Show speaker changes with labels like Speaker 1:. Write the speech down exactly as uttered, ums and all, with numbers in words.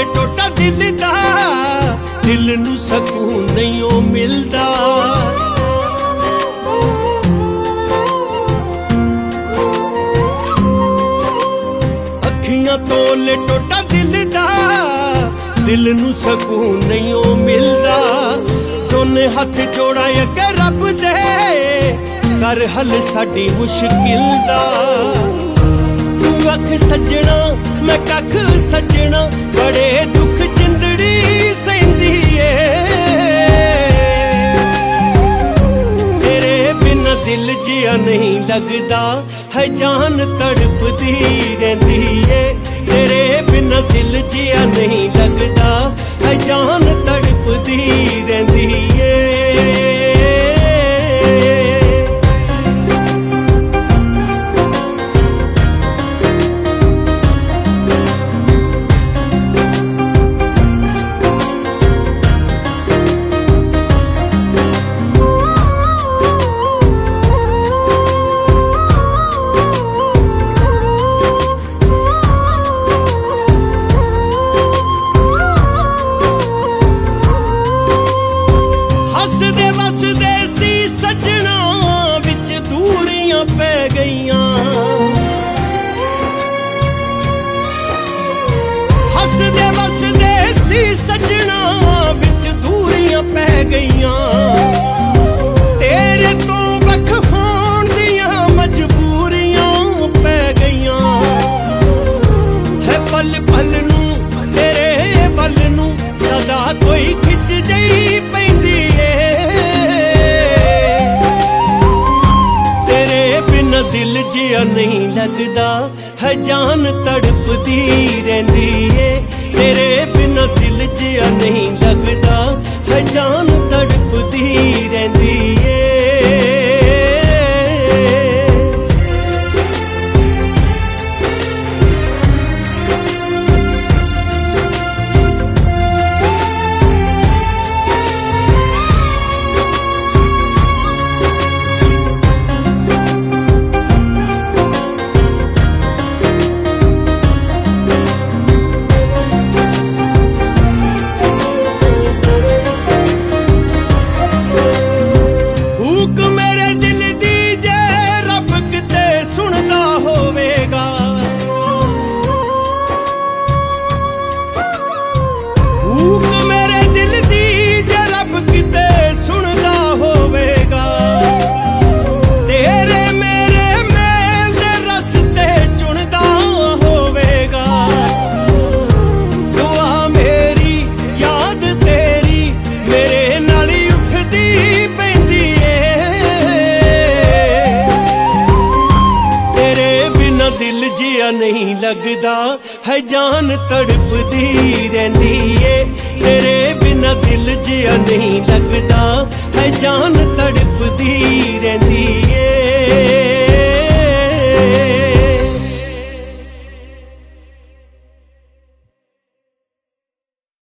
Speaker 1: टोटा दिल दा, दिल नू सकून नहीं ओ मिलदा। अखियां तोले टोटा दिल दा, दिल नू सकून नहीं ओ मिलदा। दोने हाथ जोड़ा अगे रब दे, कर हल साडी मुश्किल दा। तू अख सजना मैं कख सजना, बड़े दुख जिंदड़ी सहिंदी ए। तेरे बिना दिल जिया नहीं लगदा है, जान तड़पदी रहिंदी ए। तेरे बिना दिल जिया नहीं लगदा है, जान तड़पदी रहिंदी ए। हसदे वसदे सी सजना, विच दूरियां पै गईयां। हसदे वसदे सी सजना, विच दूरियां पै गईयां। तेरे तो वख होण दियां मजबूरियां पै गईयां। है पल पल नू तेरे पल नू सदा कोई खिच जई पैंदी ए। दिल जिया नहीं लगदा है, जान तड़पदी रहिंदी ए। तेरे बिना दिल जिया नहीं लगदा है, जान तड़पदी रहिंदी ए। दिल जिया नहीं लगदा है, जान तड़पदी रहिंदी ए। तेरे बिना दिल जिया नहीं लगदा है, जान तड़पदी रहिंदी।